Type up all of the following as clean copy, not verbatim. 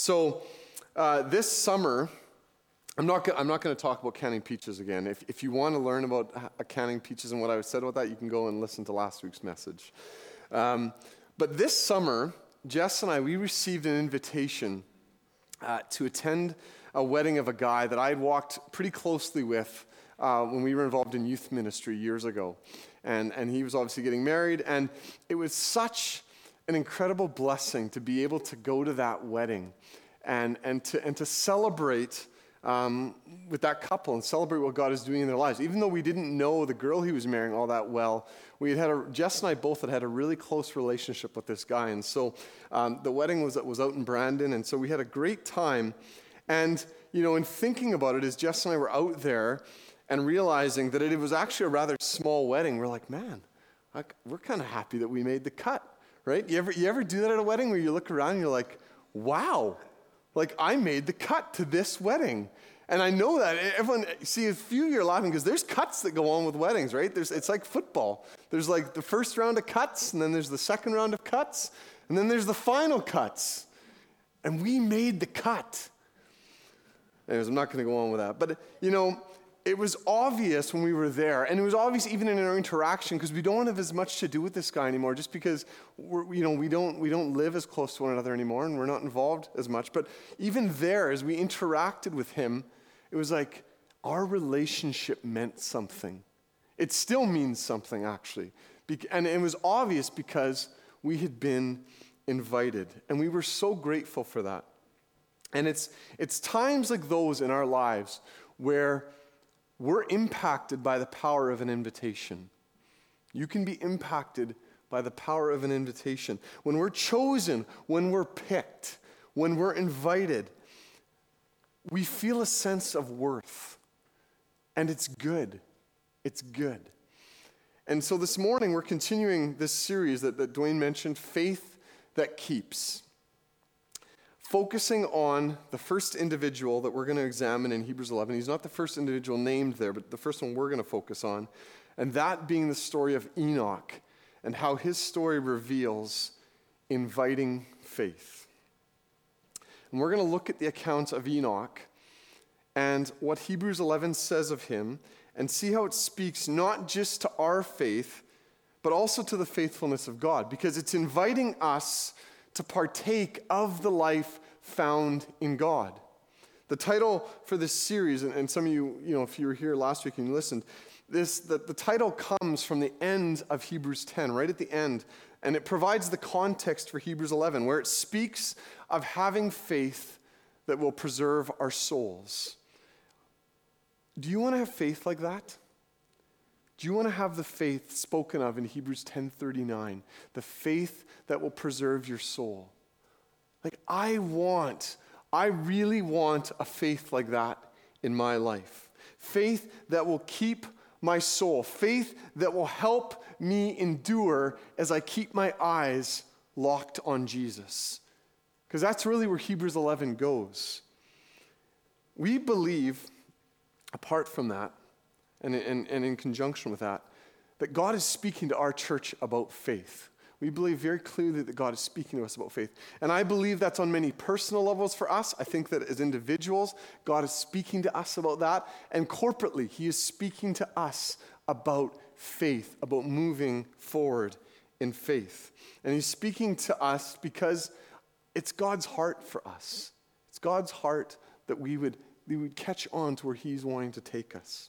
So this summer, I'm not going to talk about canning peaches again. If you want to learn about canning peaches and what I said about that, you can go and listen to last week's message. But this summer, Jess and I, we received an invitation to attend a wedding of a guy that I had walked pretty closely with when we were involved in youth ministry years ago. And he was obviously getting married, and it was such an incredible blessing to be able to go to that wedding and to celebrate with that couple and celebrate what God is doing in their lives. Even though we didn't know the girl he was marrying all that well, Jess and I both had a really close relationship with this guy. And so the wedding was out in Brandon, and so we had a great time. And, in thinking about it, as Jess and I were out there and realizing that it was actually a rather small wedding, we're like, man, we're kind of happy that we made the cut, right? You ever do that at a wedding where you look around and you're like, wow, like I made the cut to this wedding. And I know that everyone, see, a few of you are laughing because there's cuts that go on with weddings, right? It's like football. There's like the first round of cuts, and then there's the second round of cuts, and then there's the final cuts. And we made the cut. Anyways, I'm not going to go on with that. But, it was obvious when we were there, and it was obvious even in our interaction, because we don't have as much to do with this guy anymore, just because we don't live as close to one another anymore, and we're not involved as much. But even there, as we interacted with him, it was like our relationship meant something. It still means something, actually, and it was obvious because we had been invited, and we were so grateful for that. And it's times like those in our lives where we're impacted by the power of an invitation. You can be impacted by the power of an invitation. When we're chosen, when we're picked, when we're invited, we feel a sense of worth. And it's good. It's good. And so this morning, we're continuing this series that Dwayne mentioned, Faith That Keeps. Focusing on the first individual that we're going to examine in Hebrews 11. He's not the first individual named there, but the first one we're going to focus on. And that being the story of Enoch and how his story reveals inviting faith. And we're going to look at the account of Enoch and what Hebrews 11 says of him and see how it speaks not just to our faith, but also to the faithfulness of God, because it's inviting us to partake of the life found in God. The title for this series, and some of you, if you were here last week and you listened, the title comes from the end of Hebrews 10, right at the end, and it provides the context for Hebrews 11, where it speaks of having faith that will preserve our souls. Do you want to have faith like that? Do you want to have the faith spoken of in Hebrews 10:39? The faith that will preserve your soul. Like, I really want a faith like that in my life. Faith that will keep my soul. Faith that will help me endure as I keep my eyes locked on Jesus. Because that's really where Hebrews 11 goes. We believe, apart from that, and in conjunction with that God is speaking to our church about faith. We believe very clearly that God is speaking to us about faith. And I believe that's on many personal levels for us. I think that as individuals, God is speaking to us about that. And corporately, he is speaking to us about faith, about moving forward in faith. And he's speaking to us because it's God's heart for us. It's God's heart that we would catch on to where he's wanting to take us.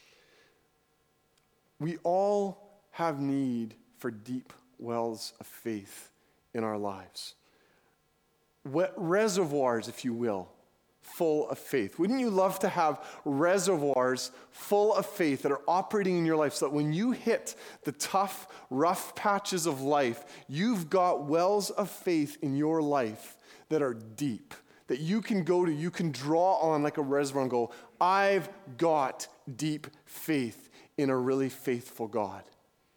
We all have need for deep wells of faith in our lives. Reservoirs, if you will, full of faith. Wouldn't you love to have reservoirs full of faith that are operating in your life so that when you hit the tough, rough patches of life, you've got wells of faith in your life that are deep, that you can go to, you can draw on like a reservoir and go, I've got deep faith in a really faithful God.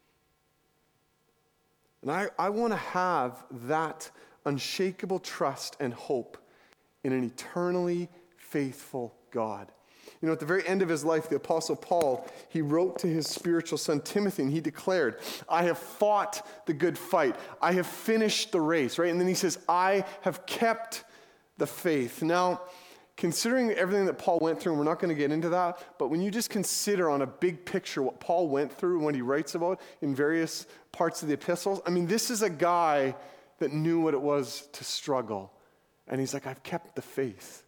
And I want to have that unshakable trust and hope in an eternally faithful God. At the very end of his life, the Apostle Paul, he wrote to his spiritual son Timothy, and he declared, I have fought the good fight. I have finished the race, right? And then he says, I have kept the faith. Now, considering everything that Paul went through, and we're not going to get into that, but when you just consider on a big picture what Paul went through and what he writes about in various parts of the epistles, I mean, this is a guy that knew what it was to struggle. And he's like, I've kept the faith.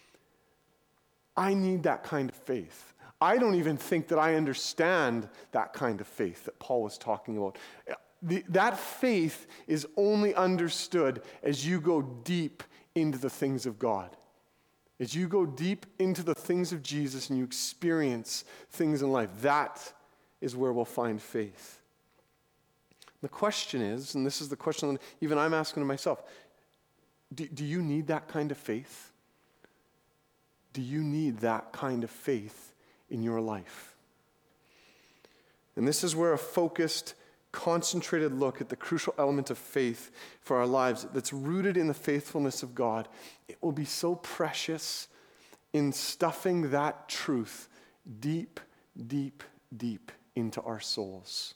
I need that kind of faith. I don't even think that I understand that kind of faith that Paul was talking about. That faith is only understood as you go deep into the things of God. As you go deep into the things of Jesus and you experience things in life, that is where we'll find faith. The question is, and this is the question that even I'm asking to myself, do you need that kind of faith? Do you need that kind of faith in your life? And this is where a focused, concentrated look at the crucial element of faith for our lives that's rooted in the faithfulness of God, it will be so precious in stuffing that truth deep, deep, deep into our souls.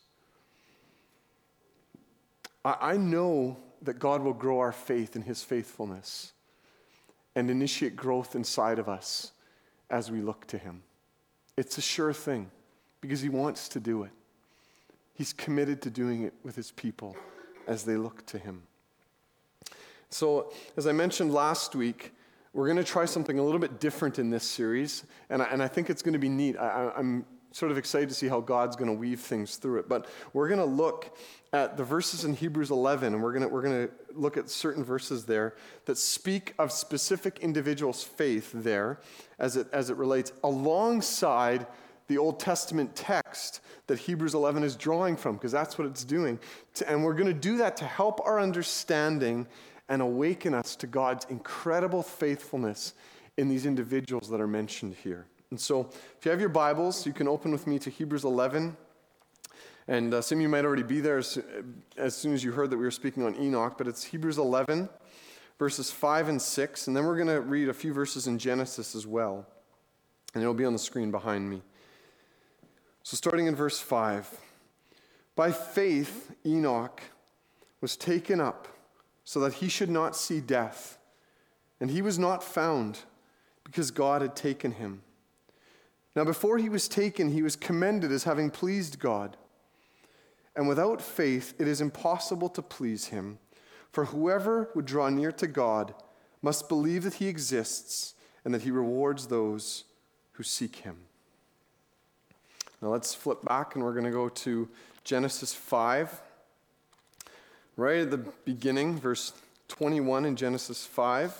I know that God will grow our faith in his faithfulness and initiate growth inside of us as we look to him. It's a sure thing because he wants to do it. He's committed to doing it with his people as they look to him. So, as I mentioned last week, we're going to try something a little bit different in this series, and I think it's going to be neat. I'm sort of excited to see how God's going to weave things through it. But we're going to look at the verses in Hebrews 11, and we're going to look at certain verses there that speak of specific individuals' faith there as it relates alongside the Old Testament text that Hebrews 11 is drawing from, because that's what it's doing. And we're going to do that to help our understanding and awaken us to God's incredible faithfulness in these individuals that are mentioned here. And so, if you have your Bibles, you can open with me to Hebrews 11. And some of you might already be there as soon as you heard that we were speaking on Enoch, but it's Hebrews 11, verses 5 and 6. And then we're going to read a few verses in Genesis as well. And it'll be on the screen behind me. So starting in verse 5, by faith Enoch was taken up so that he should not see death, and he was not found because God had taken him. Now before he was taken, he was commended as having pleased God. And without faith it is impossible to please him, for whoever would draw near to God must believe that he exists and that he rewards those who seek him. Now let's flip back and we're going to go to Genesis 5. Right at the beginning, verse 21 in Genesis 5.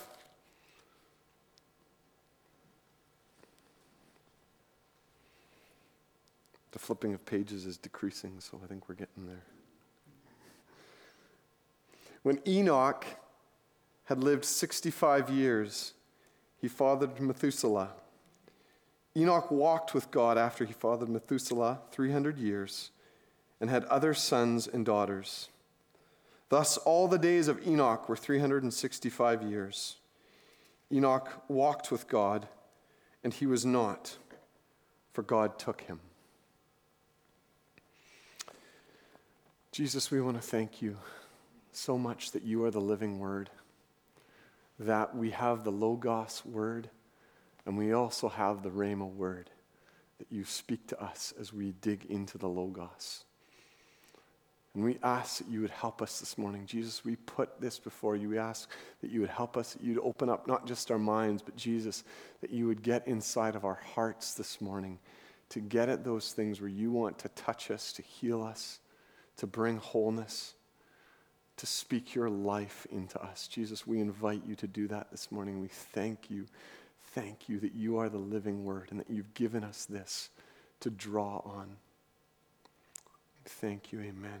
The flipping of pages is decreasing, so I think we're getting there. When Enoch had lived 65 years, he fathered Methuselah. Enoch walked with God after he fathered Methuselah 300 years and had other sons and daughters. Thus all the days of Enoch were 365 years. Enoch walked with God, and he was not, for God took him. Jesus, we want to thank you so much that you are the living word, that we have the Logos word, and we also have the Rhema word, that you speak to us as we dig into the Logos. And we ask that you would help us this morning. Jesus, we put this before you. We ask that you would help us, that you'd open up not just our minds, but Jesus, that you would get inside of our hearts this morning to get at those things where you want to touch us, to heal us, to bring wholeness, to speak your life into us. Jesus, we invite you to do that this morning. We thank you that you are the living word and that you've given us this to draw on. Thank you, amen.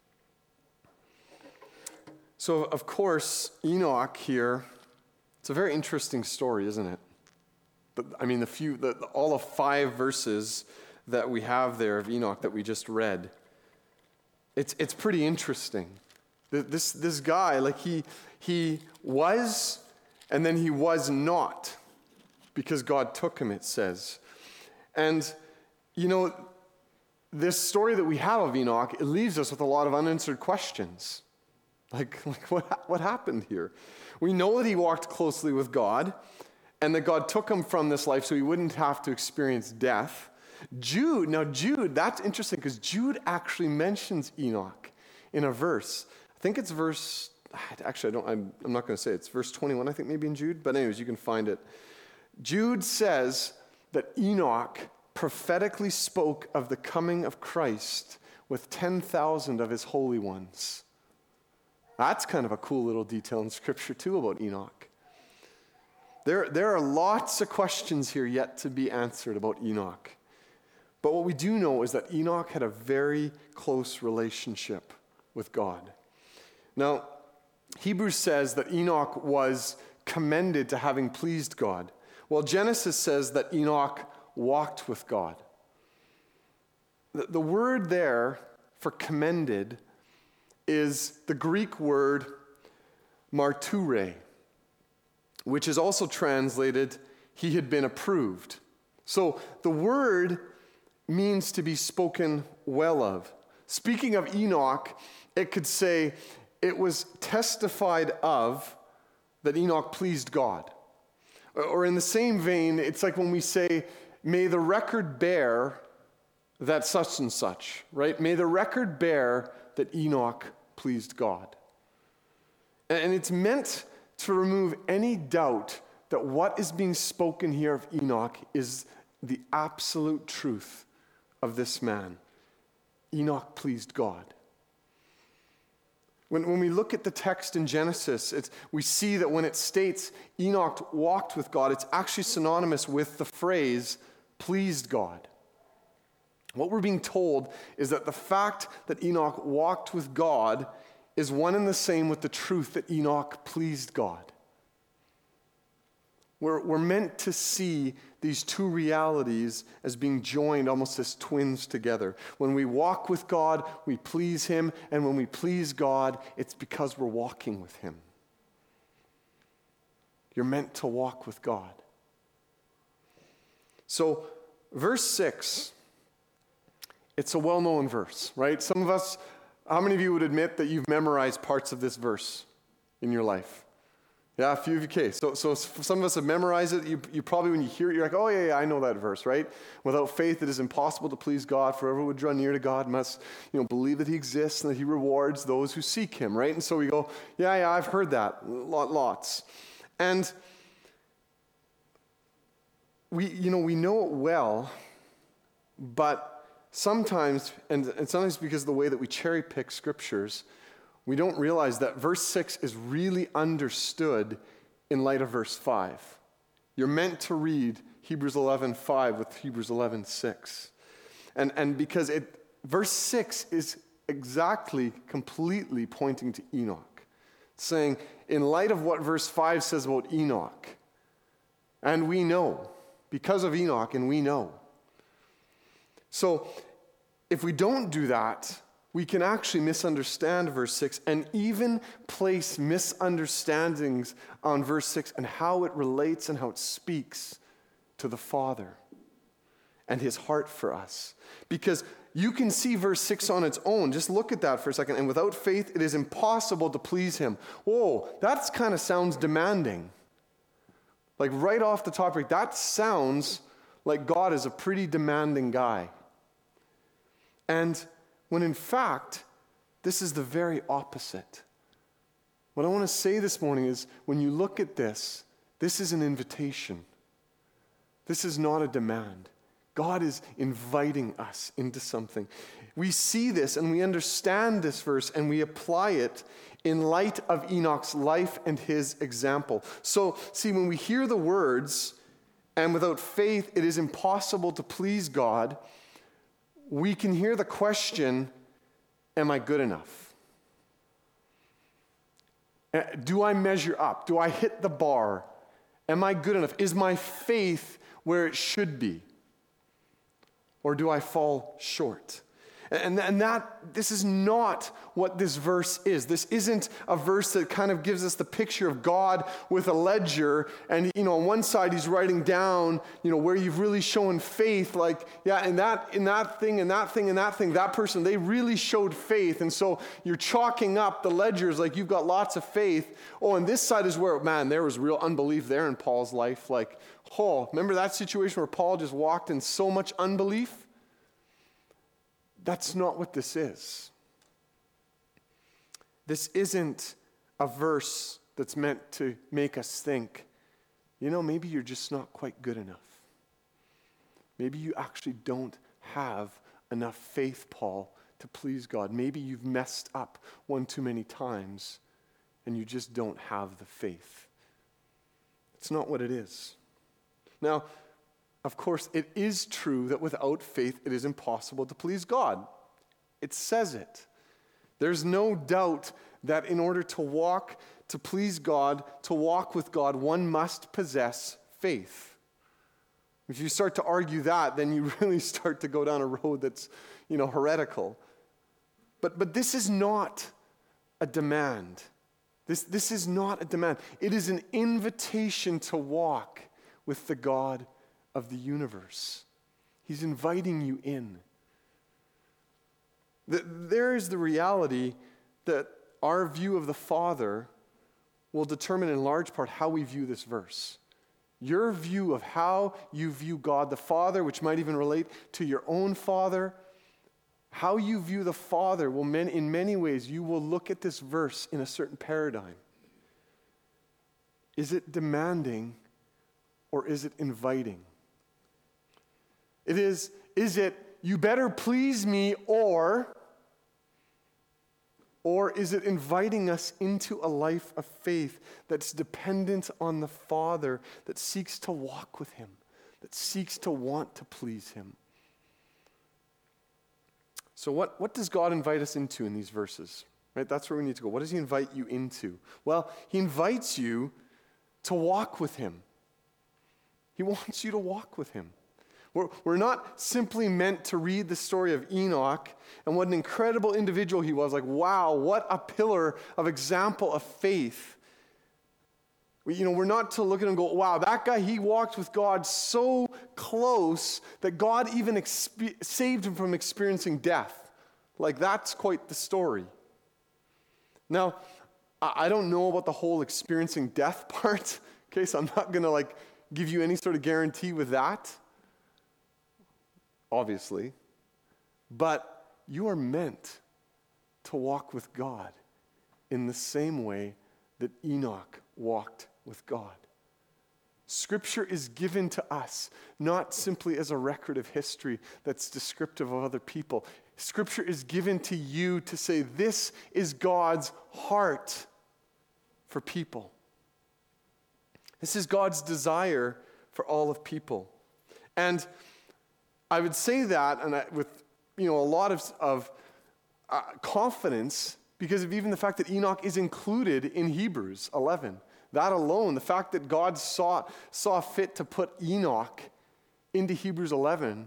So, of course, Enoch here, it's a very interesting story, isn't it? But I mean, all of 5 verses that we have there of Enoch that we just read, it's pretty interesting. This guy, like he was, and then he was not, because God took him, it says. And, you know, this story that we have of Enoch, it leaves us with a lot of unanswered questions. Like what happened here? We know that he walked closely with God and that God took him from this life so he wouldn't have to experience death. Jude, that's interesting because Jude actually mentions Enoch in a verse. I think it's verse, actually I'm not going to say it. It's verse 21, I think maybe in Jude. But anyways, you can find it. Jude says that Enoch prophetically spoke of the coming of Christ with 10,000 of his holy ones. That's kind of a cool little detail in Scripture too about Enoch. There are lots of questions here yet to be answered about Enoch. But what we do know is that Enoch had a very close relationship with God. Now, Hebrews says that Enoch was commended to having pleased God. Well, Genesis says that Enoch walked with God. The word there for commended is the Greek word marture, which is also translated, he had been approved. So the word means to be spoken well of. Speaking of Enoch, it could say, it was testified of that Enoch pleased God. Or in the same vein, it's like when we say, may the record bear that such and such, right? May the record bear that Enoch pleased God. And it's meant to remove any doubt that what is being spoken here of Enoch is the absolute truth of this man. Enoch pleased God. When we look at the text in Genesis, we see that when it states Enoch walked with God, it's actually synonymous with the phrase pleased God. What we're being told is that the fact that Enoch walked with God is one and the same with the truth that Enoch pleased God. We're meant to see these two realities as being joined almost as twins together. When we walk with God, we please him, and when we please God, it's because we're walking with him. You're meant to walk with God. So, verse 6, it's a well-known verse, right? Some of us, how many of you would admit that you've memorized parts of this verse in your life? Yeah, a few of you. Okay, so some of us have memorized it. You probably, when you hear it, you're like, oh, yeah, I know that verse, right? Without faith, it is impossible to please God. For whoever would draw near to God must, believe that he exists and that he rewards those who seek him, right? And so we go, yeah, I've heard that, lots. And we know it well, but sometimes, and sometimes because of the way that we cherry pick scriptures, we don't realize that verse 6 is really understood in light of verse 5. You're meant to read Hebrews 11:5 with Hebrews 11:6. And because verse 6 is exactly, completely pointing to Enoch. Saying, in light of what verse 5 says about Enoch, and we know, because of Enoch, and we know. So, if we don't do that, we can actually misunderstand verse 6 and even place misunderstandings on verse 6 and how it relates and how it speaks to the Father and his heart for us. Because you can see verse 6 on its own. Just look at that for a second. And without faith, it is impossible to please him. Whoa, that kind of sounds demanding. Like right off the top, that sounds like God is a pretty demanding guy. And when in fact, this is the very opposite. What I want to say this morning is, when you look at this is an invitation. This is not a demand. God is inviting us into something. We see this and we understand this verse and we apply it in light of Enoch's life and his example. So, see, when we hear the words, and without faith it is impossible to please God, we can hear the question, am I good enough? Do I measure up? Do I hit the bar? Am I good enough? Is my faith where it should be? Or do I fall short? And this is not what this verse is. This isn't a verse that kind of gives us the picture of God with a ledger, and on one side he's writing down, where you've really shown faith, like, yeah, in that thing, and that thing, and that thing, that person, they really showed faith, and so you're chalking up the ledgers like you've got lots of faith. Oh, and this side is where, man, there was real unbelief there in Paul's life. Like, remember that situation where Paul just walked in so much unbelief? That's not what this is. This isn't a verse that's meant to make us think, maybe you're just not quite good enough. Maybe you actually don't have enough faith, Paul, to please God. Maybe you've messed up one too many times and you just don't have the faith. It's not what it is. Now, of course, it is true that without faith, it is impossible to please God. It says it. There's no doubt that in order to please God, to walk with God, one must possess faith. If you start to argue that, then you really start to go down a road that's, heretical. But this is not a demand. This is not a demand. It is an invitation to walk with the God of the universe. He's inviting you in. There is the reality that our view of the Father will determine in large part how we view this verse. Your view of how you view God the Father, which might even relate to your own father, how you view the Father will, in many ways, you will look at this verse in a certain paradigm. Is it demanding or is it inviting? Is it, you better please me, or is it inviting us into a life of faith that's dependent on the Father, that seeks to walk with Him, that seeks to want to please Him? So what does God invite us into in these verses? Right? That's where we need to go. What does He invite you into? Well, He invites you to walk with Him. He wants you to walk with Him. We're not simply meant to read the story of Enoch and what an incredible individual he was. Like, wow, what a pillar of example of faith. We're not to look at him and go, wow, that guy, he walked with God so close that God even saved him from experiencing death. Like, that's quite the story. Now, I don't know about the whole experiencing death part. Okay, so I'm not going to give you any sort of guarantee with that. Obviously, but you are meant to walk with God in the same way that Enoch walked with God. Scripture is given to us not simply as a record of history that's descriptive of other people. Scripture is given to you to say, this is God's heart for people. This is God's desire for all of people. And I would say that with a lot of confidence because of even the fact that Enoch is included in Hebrews 11. That alone, the fact that God saw fit to put Enoch into Hebrews 11,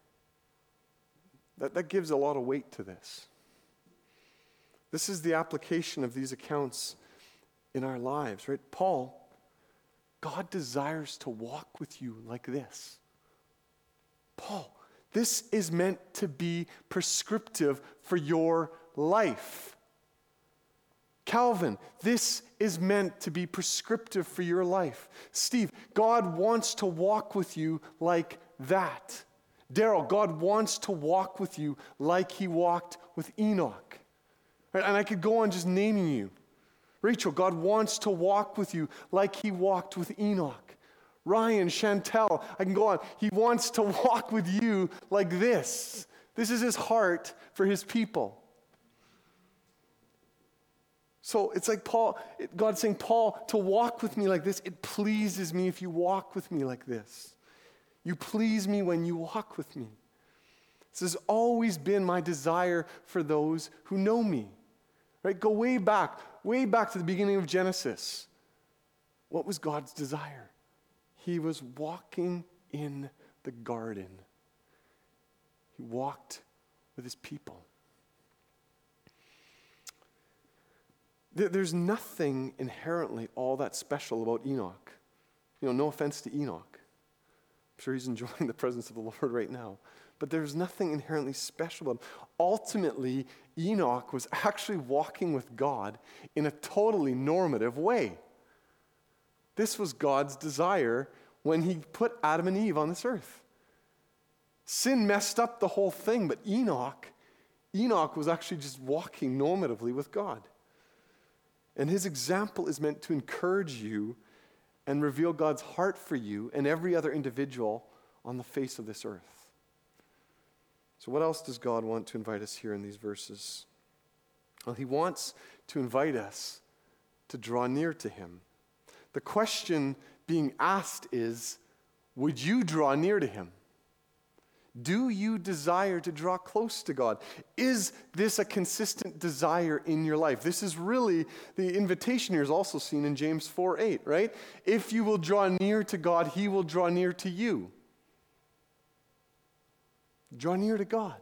that gives a lot of weight to this. This is the application of these accounts in our lives, right? Paul, God desires to walk with you like this. Paul, this is meant to be prescriptive for your life. Calvin, this is meant to be prescriptive for your life. Steve, God wants to walk with you like that. Daryl, God wants to walk with you like He walked with Enoch. Right? And I could go on just naming you. Rachel, God wants to walk with you like He walked with Enoch. Ryan, Chantel, I can go on. He wants to walk with you like this. This is His heart for His people. So it's like God's saying, Paul, to walk with me like this, it pleases me if you walk with me like this. You please me when you walk with me. This has always been my desire for those who know me. Right? Go way back to the beginning of Genesis. What was God's desire? He was walking in the garden. He walked with his people. There's nothing inherently all that special about Enoch. No offense to Enoch. I'm sure he's enjoying the presence of the Lord right now. But there's nothing inherently special about him. Ultimately, Enoch was actually walking with God in a totally normative way. This was God's desire when he put Adam and Eve on this earth. Sin messed up the whole thing, but Enoch was actually just walking normatively with God. And his example is meant to encourage you and reveal God's heart for you and every other individual on the face of this earth. So what else does God want to invite us here in these verses? Well, he wants to invite us to draw near to him. The question being asked is, would you draw near to him? Do you desire to draw close to God? Is this a consistent desire in your life? This is really, the invitation here is also seen in James 4:8, right? If you will draw near to God, he will draw near to you. Draw near to God.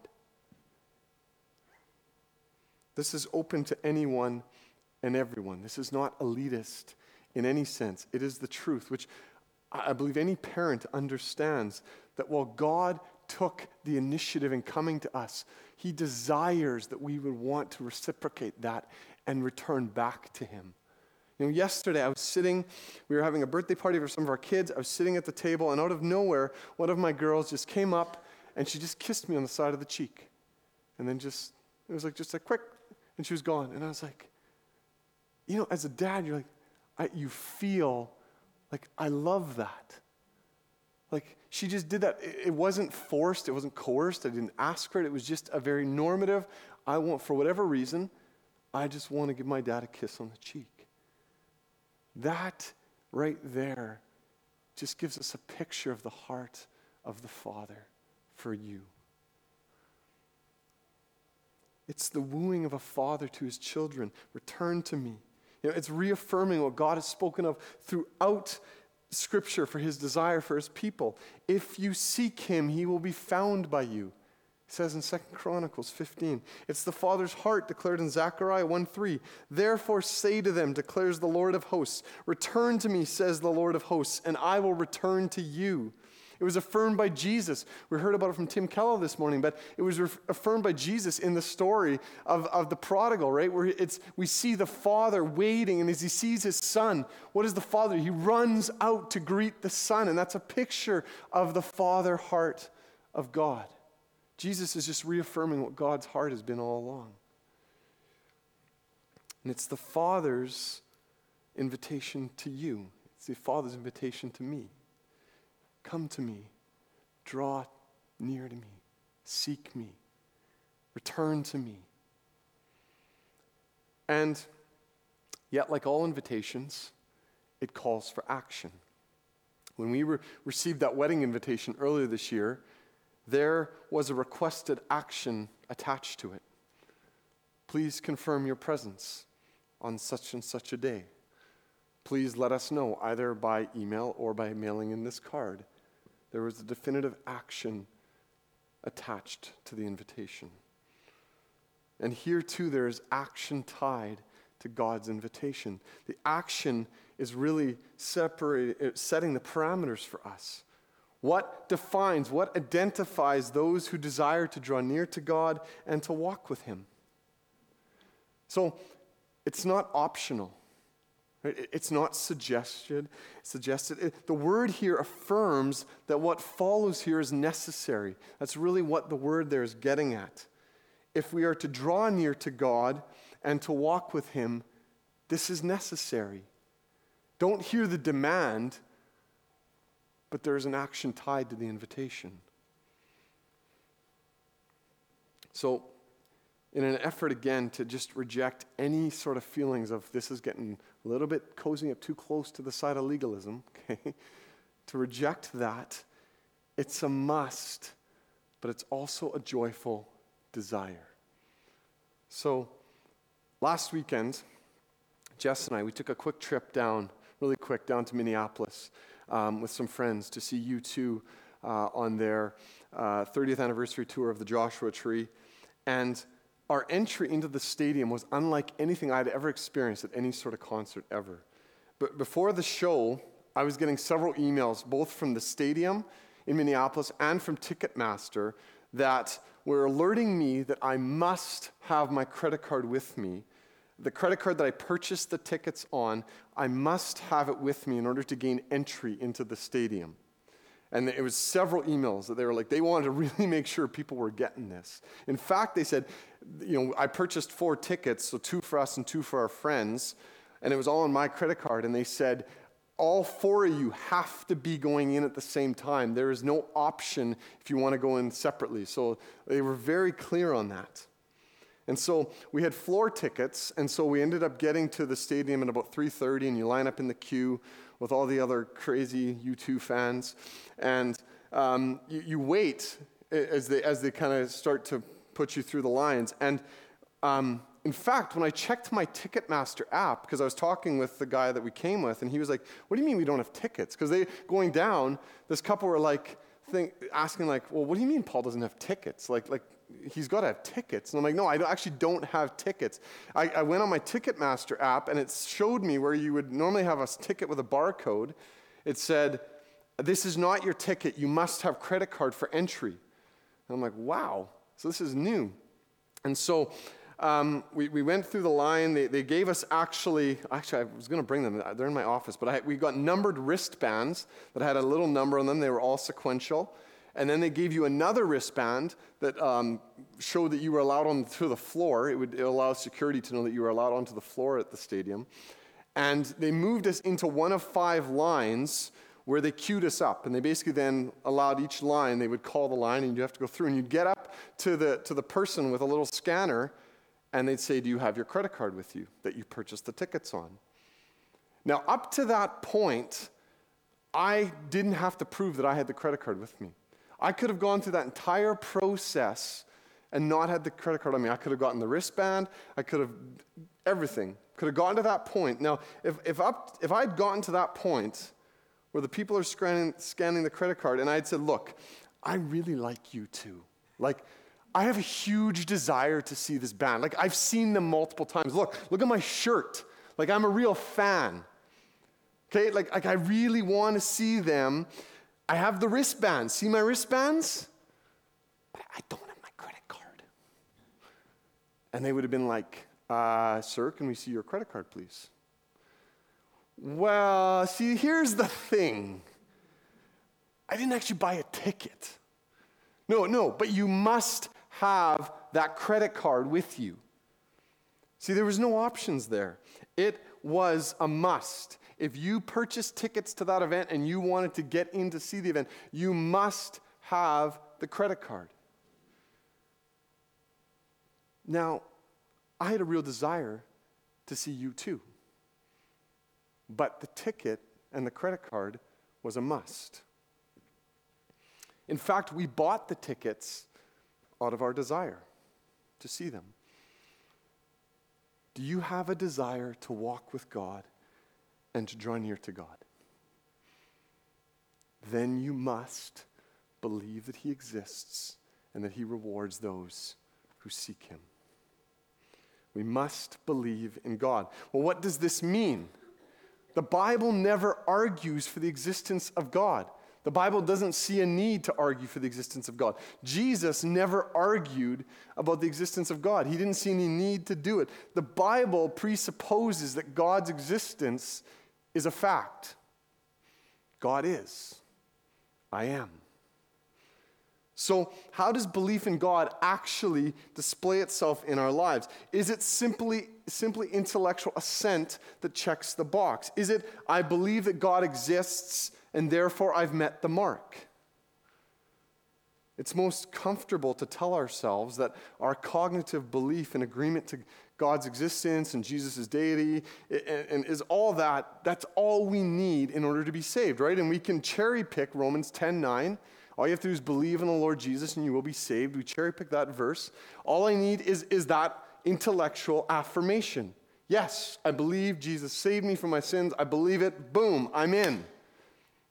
This is open to anyone and everyone. This is not elitist in any sense. It is the truth, which I believe any parent understands, that while God took the initiative in coming to us, he desires that we would want to reciprocate that and return back to him. Yesterday I was sitting, we were having a birthday party for some of our kids. I was sitting at the table, and out of nowhere, one of my girls just came up and she just kissed me on the side of the cheek. And then it was like just a quick, and she was gone. And I was like, as a dad, you're like, you feel like, I love that. Like, she just did that. It wasn't forced. It wasn't coerced. I didn't ask for it. It was just a very normative, for whatever reason, I just want to give my dad a kiss on the cheek. That right there just gives us a picture of the heart of the Father for you. It's the wooing of a father to his children. Return to me. It's reaffirming what God has spoken of throughout Scripture for his desire for his people. If you seek him, he will be found by you. It says in 2 Chronicles 15. It's the Father's heart declared in Zechariah 1:3. Therefore say to them, declares the Lord of hosts, return to me, says the Lord of hosts, and I will return to you. It was affirmed by Jesus. We heard about it from Tim Keller this morning, but it was affirmed by Jesus in the story of the prodigal, right? Where we see the father waiting, and as he sees his son, what is the father? He runs out to greet the son, and that's a picture of the father heart of God. Jesus is just reaffirming what God's heart has been all along. And it's the Father's invitation to you. It's the Father's invitation to me. Come to me, draw near to me, seek me, return to me. And yet, like all invitations, it calls for action. When we received that wedding invitation earlier this year, there was a requested action attached to it. Please confirm your presence on such and such a day. Please let us know, either by email or by mailing in this card. There was a definitive action attached to the invitation. And here too, there is action tied to God's invitation. The action is really setting the parameters for us. What defines, what identifies those who desire to draw near to God and to walk with him? So it's not optional. It's not suggested. The word here affirms that what follows here is necessary. That's really what the word there is getting at. If we are to draw near to God and to walk with him, this is necessary. Don't hear the demand, but there's an action tied to the invitation. So, in an effort again to just reject any sort of feelings of this is getting a little bit cozying up too close to the side of legalism, okay? To reject that, it's a must, but it's also a joyful desire. So, last weekend, Jess and I, we took a quick trip down to Minneapolis with some friends to see U2 on their 30th anniversary tour of the Joshua Tree. And our entry into the stadium was unlike anything I'd ever experienced at any sort of concert ever. But before the show, I was getting several emails, both from the stadium in Minneapolis and from Ticketmaster, that were alerting me that I must have my credit card with me. The credit card that I purchased the tickets on, I must have it with me in order to gain entry into the stadium. And it was several emails that they were like, they wanted to really make sure people were getting this. In fact, they said, I purchased 4 tickets, so 2 for us and 2 for our friends, and it was all on my credit card, and they said, all 4 of you have to be going in at the same time. There is no option if you want to go in separately. So they were very clear on that. And so we had floor tickets, and so we ended up getting to the stadium at about 3:30, and you line up in the queue with all the other crazy U2 fans, and you wait as they kind of start to put you through the lines. And in fact, when I checked my Ticketmaster app, because I was talking with the guy that we came with, and he was like, "What do you mean we don't have tickets?" Because going down, this couple were like asking like, "Well, what do you mean Paul doesn't have tickets? Like he's got to have tickets." And I'm like, "No, I actually don't have tickets." I went on my Ticketmaster app, and it showed me where you would normally have a ticket with a barcode. It said, "This is not your ticket. You must have credit card for entry." And I'm like, "Wow, so this is new." And so we went through the line. They gave us actually, I was going to bring them. They're in my office. But we got numbered wristbands that had a little number on them. They were all sequential. And then they gave you another wristband that showed that you were allowed onto the floor. It allowed security to know that you were allowed onto the floor at the stadium. And they moved us into one of 5 lines where they queued us up. And they basically then allowed each line, they would call the line, and you'd have to go through. And you'd get up to the person with a little scanner, and they'd say, "Do you have your credit card with you that you purchased the tickets on?" Now, up to that point, I didn't have to prove that I had the credit card with me. I could have gone through that entire process and not had the credit card on me. I could have gotten the wristband. I could have everything. Could have gotten to that point. Now, if I'd gotten to that point where the people are scanning the credit card, and I'd said, "Look, I really like U2. Like, I have a huge desire to see this band. Like, I've seen them multiple times. Look at my shirt. Like, I'm a real fan. Okay, like I really want to see them. I have the wristbands. See my wristbands? But I don't have my credit card." And they would have been like, "Sir, can we see your credit card, please?" Well, see, here's the thing. I didn't actually buy a ticket. No, but you must have that credit card with you. See, there was no options there. It was a must. If you purchased tickets to that event and you wanted to get in to see the event, you must have the credit card. Now, I had a real desire to see U2. But the ticket and the credit card was a must. In fact, we bought the tickets out of our desire to see them. Do you have a desire to walk with God and to draw near to God? Then you must believe that He exists and that He rewards those who seek Him. We must believe in God. Well, what does this mean? The Bible never argues for the existence of God. The Bible doesn't see a need to argue for the existence of God. Jesus never argued about the existence of God. He didn't see any need to do it. The Bible presupposes that God's existence is a fact. God is. I am. So, how does belief in God actually display itself in our lives? Is it simply intellectual assent that checks the box? Is it, I believe that God exists and therefore I've met the mark? It's most comfortable to tell ourselves that our cognitive belief and agreement to God's existence and Jesus' deity and is all that's all we need in order to be saved, right? And we can cherry pick Romans 10:9. All you have to do is believe in the Lord Jesus and you will be saved. We cherry pick that verse. All I need is that intellectual affirmation. Yes, I believe Jesus saved me from my sins. I believe it. Boom, I'm in.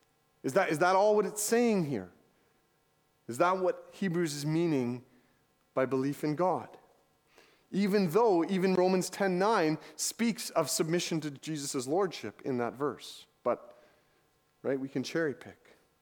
Is that all what it's saying here? Is that what Hebrews is meaning by belief in God. Even though even Romans 10:9 speaks of submission to Jesus' lordship in that verse. But, right, we can cherry pick.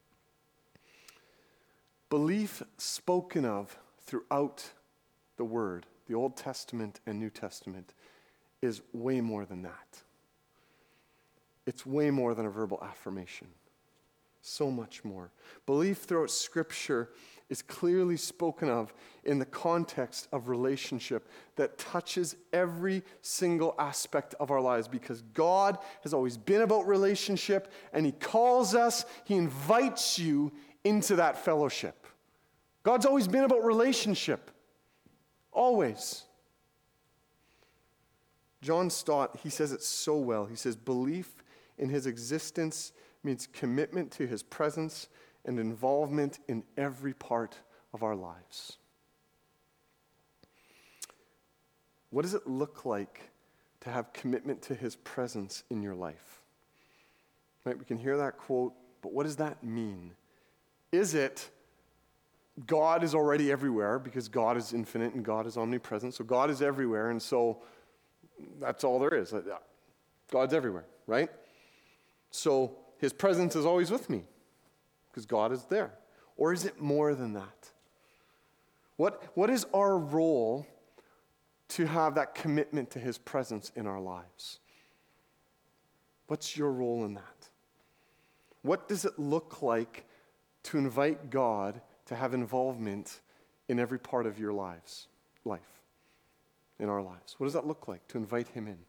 Belief spoken of throughout the Word, the Old Testament and New Testament, is way more than that. It's way more than a verbal affirmation. So much more. Belief throughout Scripture is clearly spoken of in the context of relationship that touches every single aspect of our lives, because God has always been about relationship, and He calls us, He invites you into that fellowship. God's always been about relationship. Always. John Stott, he says it so well. He says, belief in His existence means commitment to His presence and involvement in every part of our lives. What does it look like to have commitment to His presence in your life? Right, we can hear that quote, but what does that mean? Is it God is already everywhere because God is infinite and God is omnipresent, so God is everywhere, and so that's all there is. God's everywhere, right? So His presence is always with me because God is there. Or is it more than that? What is our role to have that commitment to His presence in our lives? What's your role in that? What does it look like to invite God to have involvement in every part of your life, in our lives? What does that look like to invite Him in?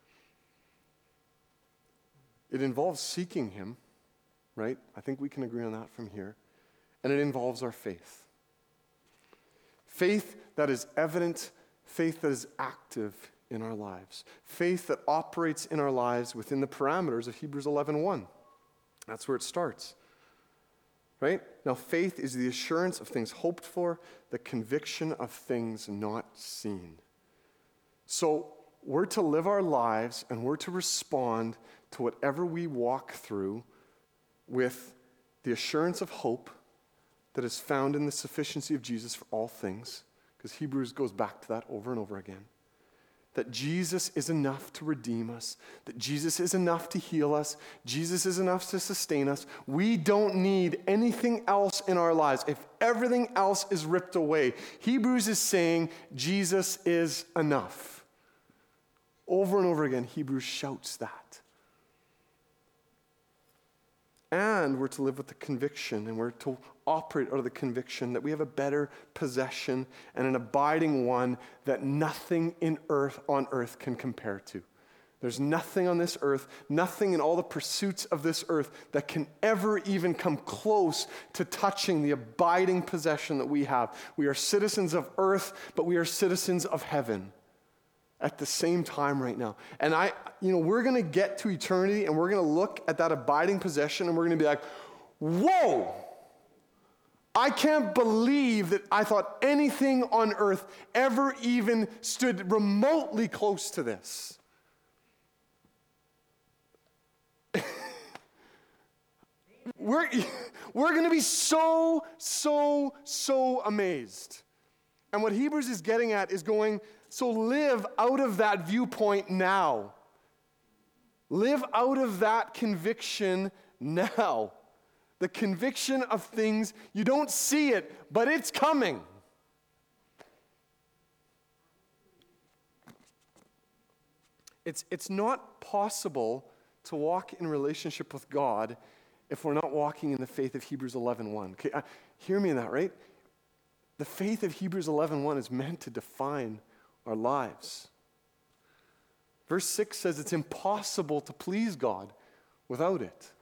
It involves seeking Him, right? I think we can agree on that from here. And it involves our faith. Faith that is evident, faith that is active in our lives. Faith that operates in our lives within the parameters of Hebrews 11:1. That's where it starts. Right? Now, faith is the assurance of things hoped for, the conviction of things not seen. So, we're to live our lives and we're to respond to whatever we walk through with the assurance of hope that is found in the sufficiency of Jesus for all things, because Hebrews goes back to that over and over again. That Jesus is enough to redeem us, that Jesus is enough to heal us, Jesus is enough to sustain us. We don't need anything else in our lives. If everything else is ripped away, Hebrews is saying Jesus is enough. Over and over again, Hebrews shouts that. And we're to live with the conviction, and we're to operate out of the conviction that we have a better possession and an abiding one that nothing on earth can compare to. There's nothing on this earth, nothing in all the pursuits of this earth that can ever even come close to touching the abiding possession that we have. We are citizens of earth, but we are citizens of heaven at the same time right now. And we're going to get to eternity, and we're going to look at that abiding possession, and we're going to be like, whoa! I can't believe that I thought anything on earth ever even stood remotely close to this. We're going to be so amazed. And what Hebrews is getting at is going, so live out of that viewpoint now. Live out of that conviction now. The conviction of things, you don't see it, but it's coming. It's not possible to walk in relationship with God if we're not walking in the faith of Hebrews 11:1. Okay, hear me in that, right? The faith of Hebrews 11:1 is meant to define our lives. Verse 6 says it's impossible to please God without it.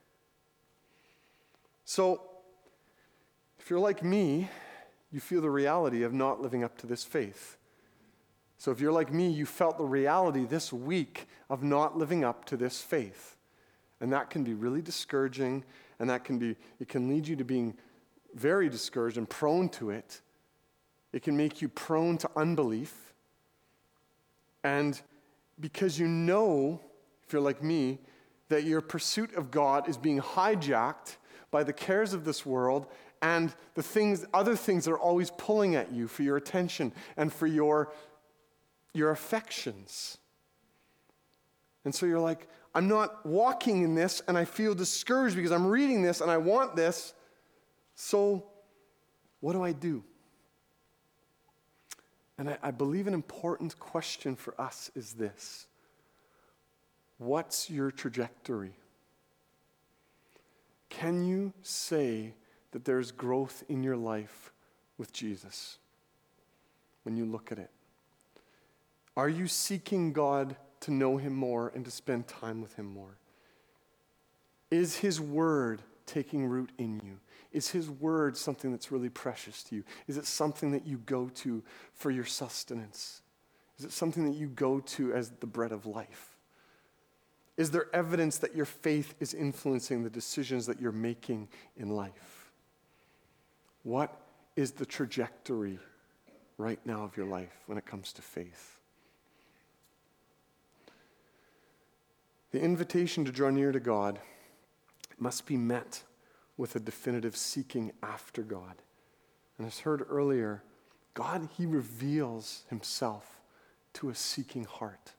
So, if you're like me, you feel the reality of not living up to this faith. So if you're like me, you felt the reality this week of not living up to this faith. And that can be really discouraging, and it can lead you to being very discouraged and prone to it. It can make you prone to unbelief. And because you know, if you're like me, that your pursuit of God is being hijacked by the cares of this world and other things that are always pulling at you for your attention and for your affections. And so you're like, I'm not walking in this, and I feel discouraged because I'm reading this and I want this. So what do I do? And I believe an important question for us is this: what's your trajectory? Can you say that there's growth in your life with Jesus when you look at it? Are you seeking God to know him more and to spend time with him more? Is his word taking root in you? Is his word something that's really precious to you? Is it something that you go to for your sustenance? Is it something that you go to as the bread of life? Is there evidence that your faith is influencing the decisions that you're making in life? What is the trajectory right now of your life when it comes to faith? The invitation to draw near to God must be met with a definitive seeking after God. And as heard earlier, God, he reveals himself to a seeking heart.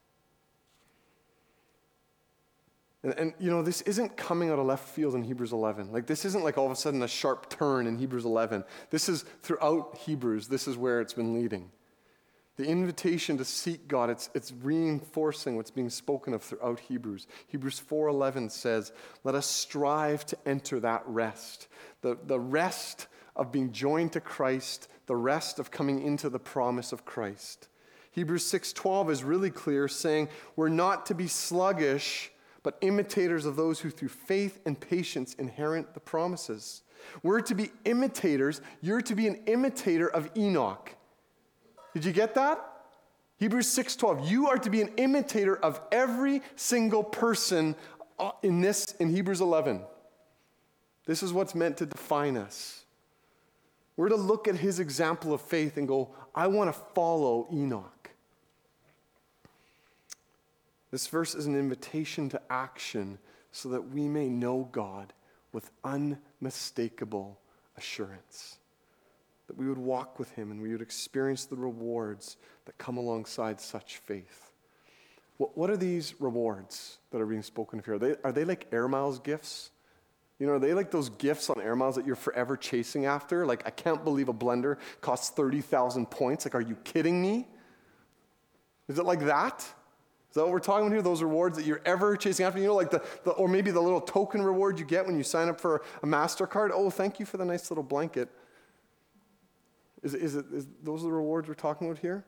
And this isn't coming out of left field in Hebrews 11. Like, this isn't like all of a sudden a sharp turn in Hebrews 11. This is throughout Hebrews. This is where it's been leading. The invitation to seek God, it's reinforcing what's being spoken of throughout Hebrews. Hebrews 4:11 says, let us strive to enter that rest. The rest of being joined to Christ, the rest of coming into the promise of Christ. Hebrews 6:12 is really clear, saying we're not to be sluggish, but imitators of those who through faith and patience inherit the promises. We're to be imitators. You're to be an imitator of Enoch. Did you get that? Hebrews 6:12. You are to be an imitator of every single person in Hebrews 11. This is what's meant to define us. We're to look at his example of faith and go, I want to follow Enoch. This verse is an invitation to action so that we may know God with unmistakable assurance. That we would walk with him and we would experience the rewards that come alongside such faith. What are these rewards that are being spoken of here? Are they like Air Miles gifts? Are they like those gifts on Air Miles that you're forever chasing after? Like, I can't believe a blender costs 30,000 points. Like, are you kidding me? Is it like that? Is that what we're talking about here? Those rewards that you're ever chasing after? Like or maybe the little token reward you get when you sign up for a MasterCard. Oh, thank you for the nice little blanket. Is those the rewards we're talking about here?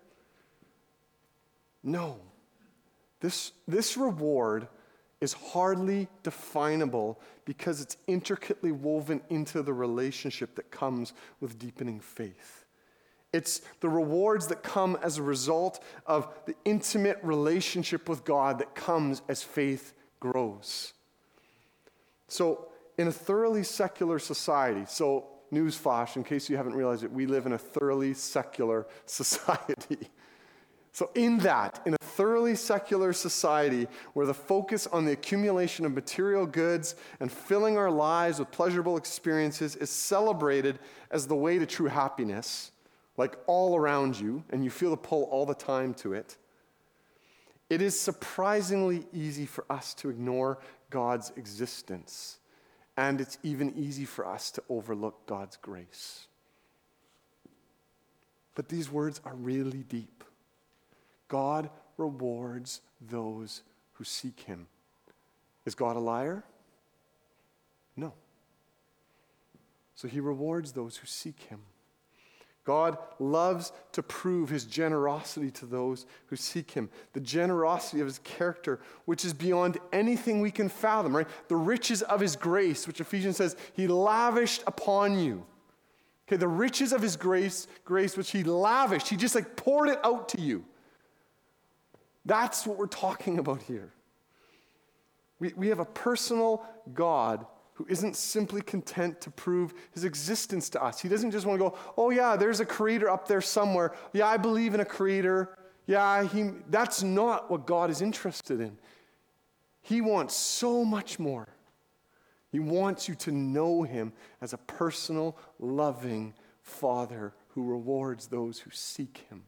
No. This reward is hardly definable because it's intricately woven into the relationship that comes with deepening faith. It's the rewards that come as a result of the intimate relationship with God that comes as faith grows. So, in a thoroughly secular society, newsflash, in case you haven't realized it, we live in a thoroughly secular society. So in a thoroughly secular society where the focus on the accumulation of material goods and filling our lives with pleasurable experiences is celebrated as the way to true happiness, like all around you, and you feel the pull all the time to it, it is surprisingly easy for us to ignore God's existence. And it's even easy for us to overlook God's grace. But these words are really deep. God rewards those who seek him. Is God a liar? No. So he rewards those who seek him. God loves to prove his generosity to those who seek him. The generosity of his character, which is beyond anything we can fathom, right? The riches of his grace, which Ephesians says he lavished upon you. Okay, the riches of his grace which he lavished. He just poured it out to you. That's what we're talking about here. We have a personal God who isn't simply content to prove his existence to us. He doesn't just want to go, oh yeah, there's a creator up there somewhere. Yeah, I believe in a creator. Yeah, that's not what God is interested in. He wants so much more. He wants you to know him as a personal, loving Father who rewards those who seek him.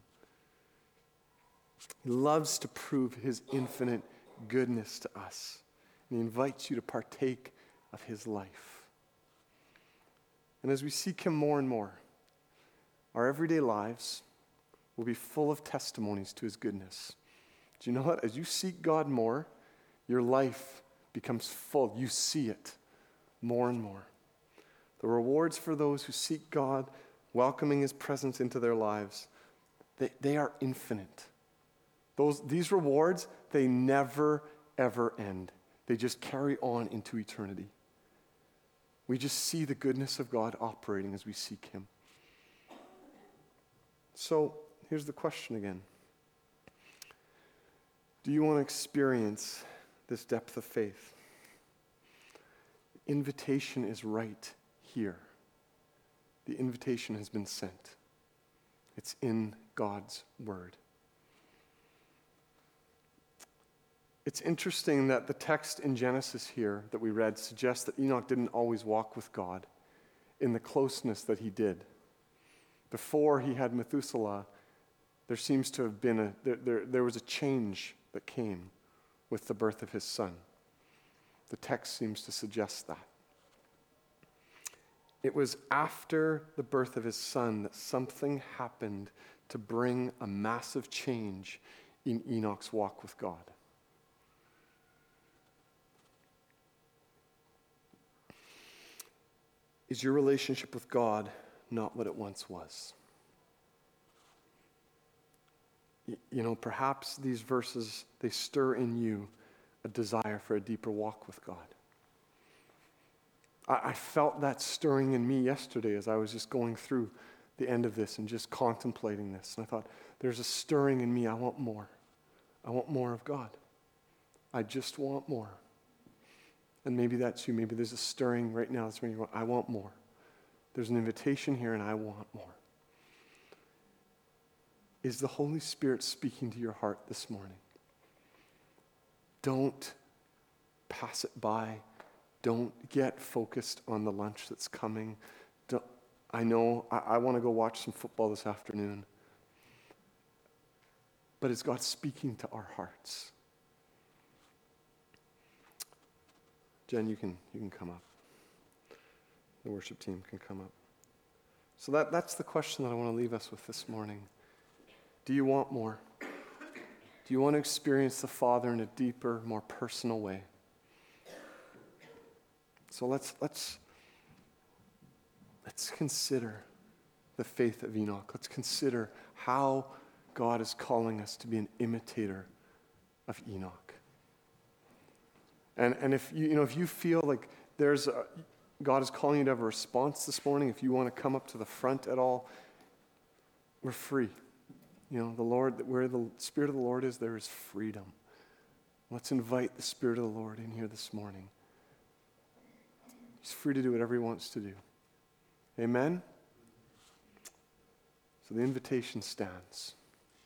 He loves to prove his infinite goodness to us. And he invites you to partake of his life. And as we seek him more and more, our everyday lives will be full of testimonies to his goodness. Do you know what? As you seek God more, your life becomes full. You see it more and more. The rewards for those who seek God, welcoming his presence into their lives, they are infinite. These rewards, they never, ever end. They just carry on into eternity. We just see the goodness of God operating as we seek him. So, here's the question again. Do you want to experience this depth of faith? The invitation is right here. The invitation has been sent. It's in God's word. It's interesting that the text in Genesis here that we read suggests that Enoch didn't always walk with God in the closeness that he did. Before he had Methuselah, there seems to have been there was a change that came with the birth of his son. The text seems to suggest that. It was after the birth of his son that something happened to bring a massive change in Enoch's walk with God. Is your relationship with God not what it once was? Perhaps these verses, they stir in you a desire for a deeper walk with God. I felt that stirring in me yesterday as I was just going through the end of this and just contemplating this. And I thought, there's a stirring in me. I want more. I want more of God. I just want more. And maybe that's you. Maybe there's a stirring right now. That's when you go, I want more. There's an invitation here and I want more. Is the Holy Spirit speaking to your heart this morning? Don't pass it by. Don't get focused on the lunch that's coming. I know I want to go watch some football this afternoon. But is God speaking to our hearts? Jen, you can come up. The worship team can come up. So that's the question that I want to leave us with this morning. Do you want more? Do you want to experience the Father in a deeper, more personal way? So let's consider the faith of Enoch. Let's consider how God is calling us to be an imitator of Enoch. And if you feel like God is calling you to have a response this morning, if you want to come up to the front at all, we're free. The Lord, where the Spirit of the Lord is, there is freedom. Let's invite the Spirit of the Lord in here this morning. He's free to do whatever he wants to do. Amen? So the invitation stands.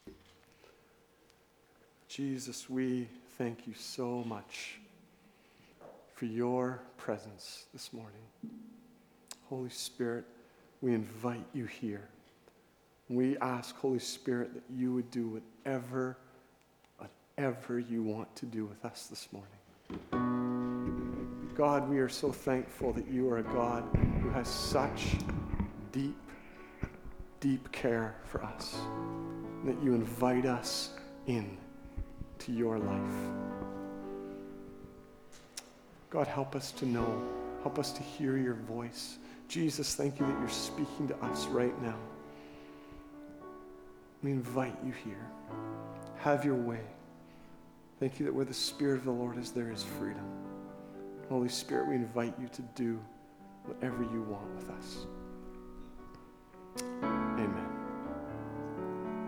Jesus, we thank you so much for your presence this morning. Holy Spirit, we invite you here. We ask, Holy Spirit, that you would do whatever you want to do with us this morning. God, we are so thankful that you are a God who has such deep, deep care for us, and that you invite us in to your life. God, help us to know, help us to hear your voice. Jesus, thank you that you're speaking to us right now. We invite you here. Have your way. Thank you that where the Spirit of the Lord is, there is freedom. Holy Spirit, we invite you to do whatever you want with us.